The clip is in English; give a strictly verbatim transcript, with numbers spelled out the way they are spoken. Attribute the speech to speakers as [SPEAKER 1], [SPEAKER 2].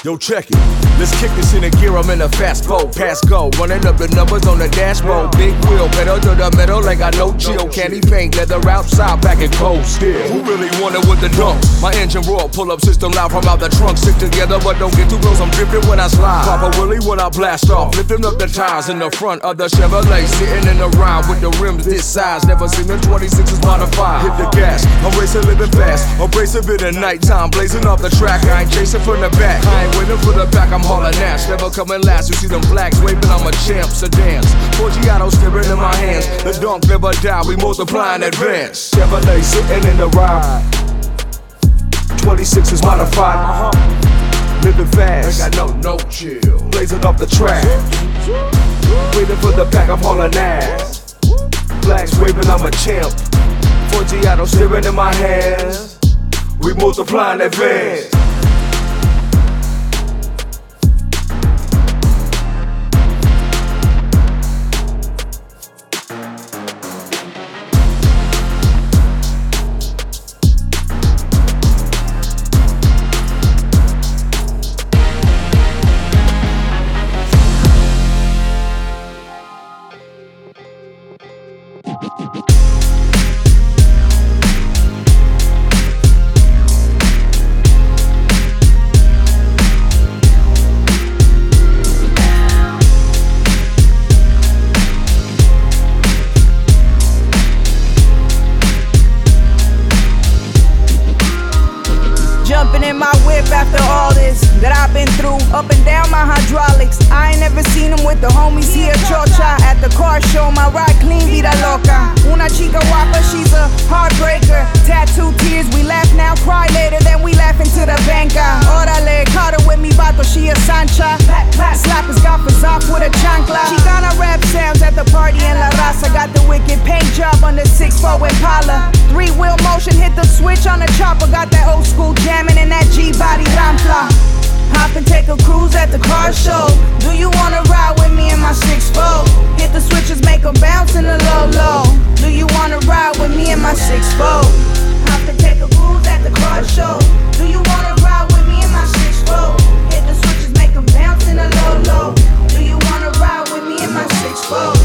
[SPEAKER 1] Yo, check it. Let's kick this in a gear, I'm in a fast boat. Pass go, running up the numbers on the dashboard. Big wheel, pedal to the metal, like I no chill. Candy paint, leather outside, back and cold still. Who really wanted with the dunk? My engine roar, pull up system loud from out the trunk. Stick together, but don't get too close, I'm dripping when I slide. Papa Willie when I blast off, lifting up the tires in the front of the Chevrolet. Sitting in the ride with the rims this size. Never seen the twenty-sixes modified. Hit the gas, I'm racing, living fast. Abrasive in the nighttime, blazing off the track. I ain't chasing from the back. I ain't waiting for the back, I'm hauling ass. Never coming last, you see them blacks waving, I'm a champ, sedans. Forgiato steering in my hands. The dunk never die, we multiply in advance. Chevrolet sitting in the ride. twenty-six is modified. Uh-huh. Living fast. Ain't got no, no chill. Blazing off the track. Waiting for the back, I'm hauling ass. Blacks waving, I'm a champ. Forgiato steering in my hands. We multiply in advance.
[SPEAKER 2] Jumping in my whip after all this that I've been through, up and down my hydraulics. I ain't never seen him with the homies here, chocha. At the car show, my ride clean, vida loca. Una chica guapa, she's a heartbreaker. Tattoo tears, we laugh now, cry later, then we laugh into the banca. Orale, caught her with me, vato, she a sancha. Slap his gafas off with a chancla. Chicana rap sounds at the party in La Raza. Got the wicked paint job on the six four Impala. Three wheel motion, hit the switch on the chopper. Got that old school jamming in that G-body rampla. Hop and take a cruise at the car show. Do you wanna ride with me in my six four? Hit the switches, make them bounce in the low-low. Do you wanna ride with me in my six four? Hop and take a cruise at the car show. Do you wanna ride with me in my six four? Hit the switches, make them bounce in the low-low. Do you wanna ride with me in my six four?